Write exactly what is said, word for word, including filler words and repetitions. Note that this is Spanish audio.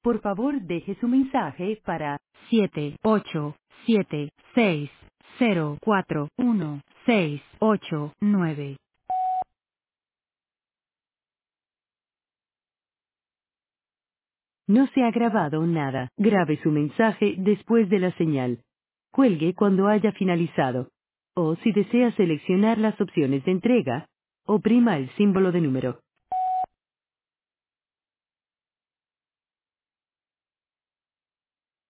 Por favor, deje su mensaje para siete ocho siete seis cero cuatro uno seis ocho nueve. No se ha grabado nada. Grabe su mensaje después de la señal. Cuelgue cuando haya finalizado. O si desea seleccionar las opciones de entrega, oprima el símbolo de número.